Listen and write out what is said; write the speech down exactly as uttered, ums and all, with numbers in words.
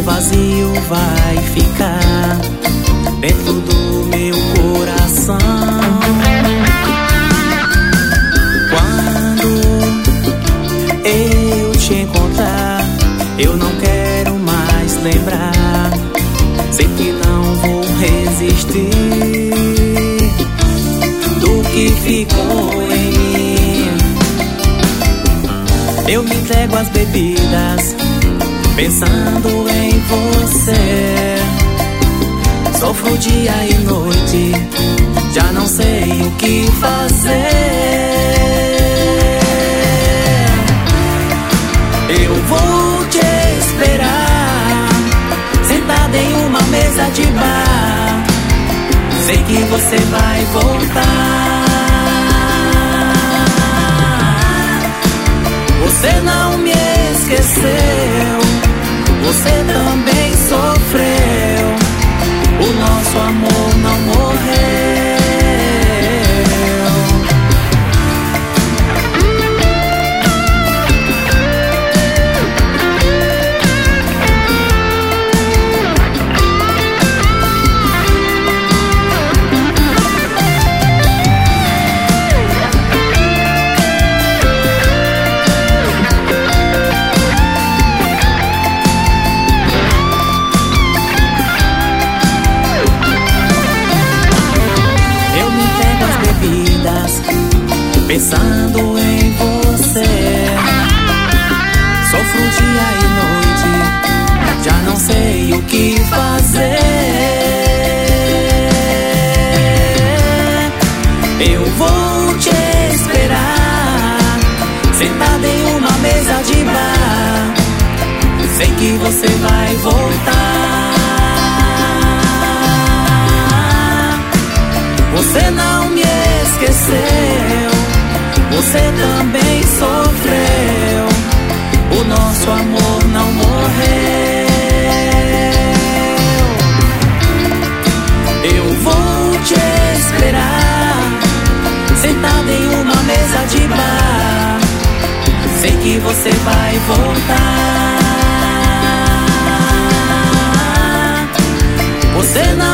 vazio vai ficar dentro do meu coração. Quando eu te encontrar, eu não quero mais lembrar. Sei que não vou resistir do que ficou em mim. Eu me entrego às bebidas, pensando em você. Sofro dia e noite, já não sei o que fazer. Eu vou te esperar, sentada em uma mesa de bar. Sei que você vai voltar. Você não me esqueceu, você também sofreu. O nosso amor não morreu. Pensando em você, sofro dia e noite, já não sei o que fazer. Eu vou te esperar, sentada em uma mesa de bar. Sei que você vai voltar. Você não me esqueceu, você também sofreu. O nosso amor não morreu. Eu vou te esperar, sentada em uma mesa de bar. Sei que você vai voltar. Você não